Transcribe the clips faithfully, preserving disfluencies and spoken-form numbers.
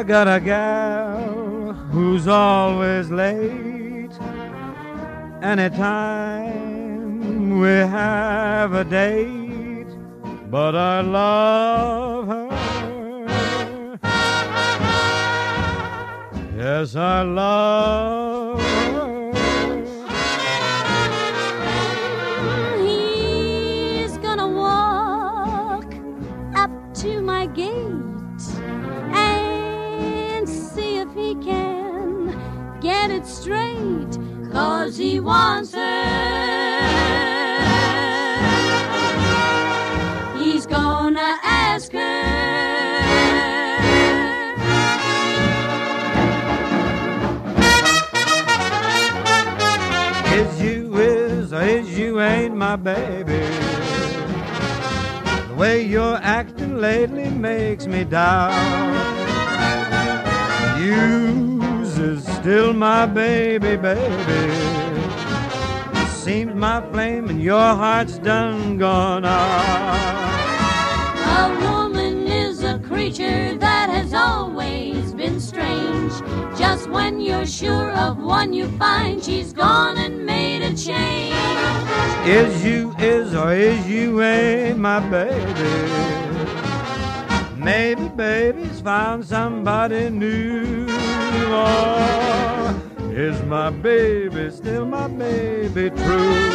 got a gal who's always late. Anytime we have a date, but I love her. Yes, I love her. He's gonna walk up to my gate and see if he can get it straight, 'cause he wants her. He's gonna ask her. Is you is or is you ain't my baby? The way you're acting lately makes me doubt. You's is still my baby, baby. Seems my flame in your heart's done gone out. A woman is a creature that has always been strange. Just when you're sure of one, you find she's gone and made a change. Is you is or is you ain't my baby? Maybe baby's found somebody new. Or is my baby still my baby true?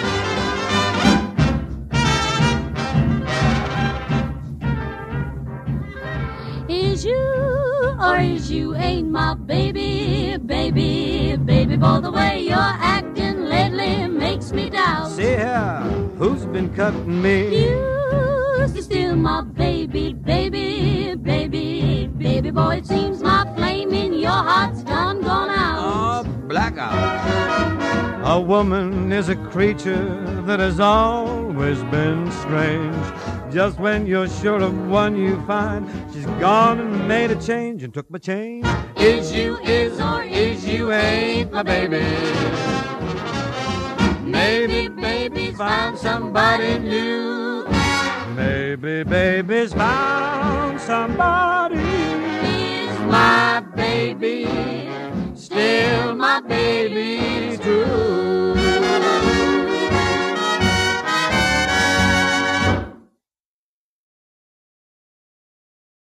Is you or is you ain't my baby, baby, baby boy? The way you're acting lately makes me doubt. See here, who's been cutting me? You's still my baby, baby, baby, baby boy. It seems my flame in your heart's done gone out. Oh, blackout. A woman is a creature that has always been strange. Just when you're sure of one, you find she's gone and made a change and took my change. Is you is or is you ain't my baby? Maybe baby's found somebody new. Maybe baby's found somebody. Is my baby still my baby true?